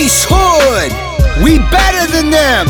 Ace Hood, we better than them.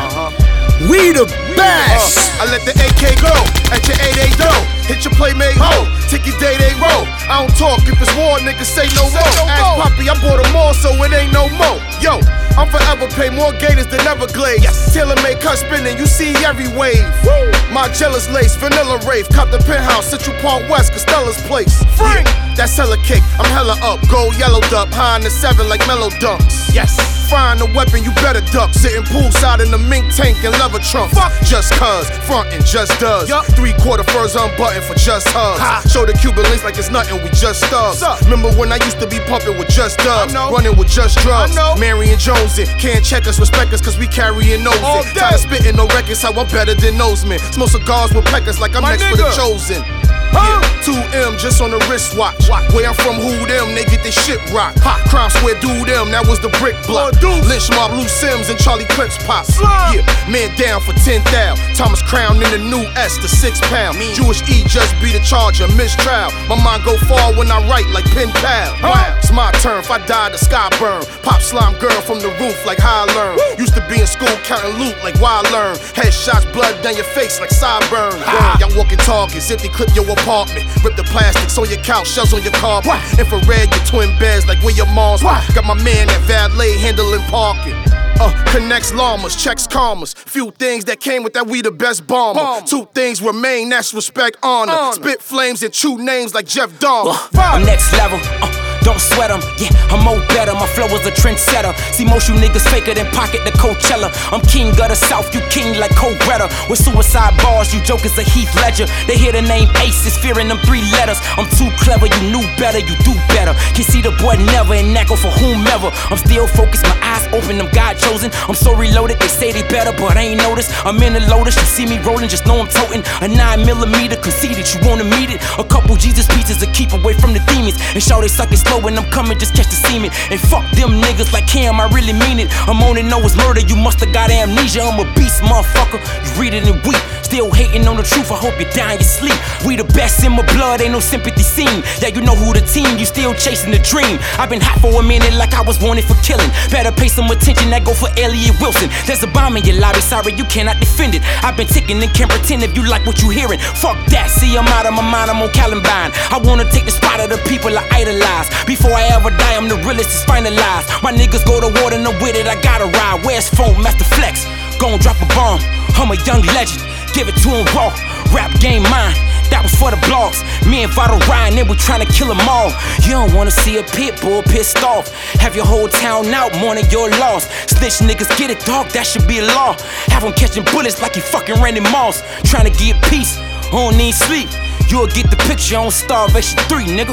We the best. I let the AK go at your 8-8 dough. Hit your playmate ho, take your day-day roll. I don't talk if it's war, niggas say no more. Ask Poppy, I bought them all, so it ain't no more. Yo, I'm forever pay more gators than Everglades. Tailor-made cut spinning, you see every wave. My jealous lace, vanilla rave. Cop the penthouse, Central Park West, Costella's place. Free. That's hella cake, I'm hella up. Gold yellowed up, high in the 7 like mellow dunks. Yes. Find a weapon, you better duck. Sitting poolside in the mink tank and leather trunks. Fuck. Just cuz, frontin' just does. 3/4 furs unbuttoned for just hugs. Show the Cuban links like it's nothing, we just thugs. Remember when I used to be pumping with just dubs, running with just drugs. Marion Jones it. Can't check us, respect us, cause we carrying nose it. Tired of spitting no records, how I'm better than those men. Smoke cigars with peckers like I'm next for the chosen. Yeah, 2M just on the wristwatch. Where I'm from, who them, they get this shit rocked. Crime square do them, that was the brick block. Lynch mob, Lou Sims and Charlie Clips pop. Yeah, man down for 10,000. Thomas Crown in the new S, the 6 pound. Jewish E just beat a charger, mistrial. My mind go far when I write like pen pal. Wow, it's my turn, if I die the sky burn. Pop slime girl from the roof like how I learn. Used to be in school counting loot like why I learn. Headshots, blood down your face like sideburn. Y'all walking targets, if they clip your apartment. Rip the plastics on your couch, shells on your carpet. Infrared your twin beds like where your mom's. Got my man at valet handling parking. Connects llamas, checks commas. Few things that came with that we the best bomber. 2 things remain, that's respect, honor. Spit flames and chew names like Jeff Dahmer. I'm next level, don't sweat them. Yeah, I'm more better, my flow is a trendsetter. See most you niggas faker than Pocket the Coachella. I'm king of the South, you king like Cobretta. With suicide bars, you jokers a Heath Ledger. They hear the name Aces, fearing them 3 letters. I'm too clever, you knew better, you do better. Can see the boy never and that go for whomever. I'm still focused, my eyes open, I'm God chosen. I'm so reloaded, they say they better, but I ain't noticed. I'm in the Lotus, you see me rolling, just know I'm toting a 9mm conceited, you wanna meet it? A couple Jesus pieces to keep away from the demons. And show they suck it slow when I'm coming, just catch the semen. And fuck them niggas like Cam, I really mean it. I'm on it, know it's murder, you musta got amnesia. I'm a beast, motherfucker, you read it and weep. Still hating on the truth, I hope you die in your sleep. We the best in my blood, ain't no sympathy seen. Yeah, you know who the team, you still chasing the dream. I've been hot for a minute like I was wanted for killing. Better pay some attention, that go for Elliot Wilson. There's a bomb in your lobby, sorry you cannot defend it. I've been ticking and can't pretend if you like what you hearing. Fuck that, see I'm out of my mind, I'm on Columbine. I wanna take the spot of the people I idolize. Before I ever die, I'm the realest, it's finalized. My niggas go to war and I'm with it, I gotta ride. Where's phone, Master Flex? Gon' drop a bomb, I'm a young legend. Give it to him raw, rap game mine. That was for the blogs. Me and Vital riding, and we tryna kill them all. You don't wanna see a pit bull pissed off. Have your whole town out, mourning your loss. Snitch niggas get it, dog, that should be a law. Have him catching bullets like he fucking Randy Moss. Tryna get peace, don't need sleep. You'll get the picture on Starvation 3, nigga.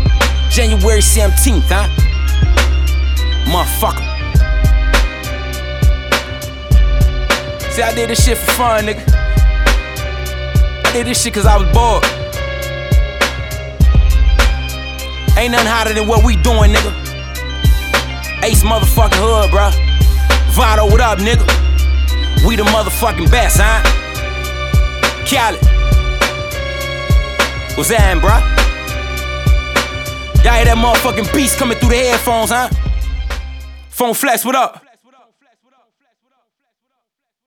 January 17th, huh? Motherfucker. See, I did this shit for fun, nigga. I did this shit cause I was bored. Ain't nothing hotter than what we doing, nigga. Ace motherfucking Hood, bruh. Vado, what up, nigga? We the motherfucking best, huh? Khaled. What's that, bruh? Y'all hear that motherfucking beast coming through the headphones, huh? Phone Flex, what up?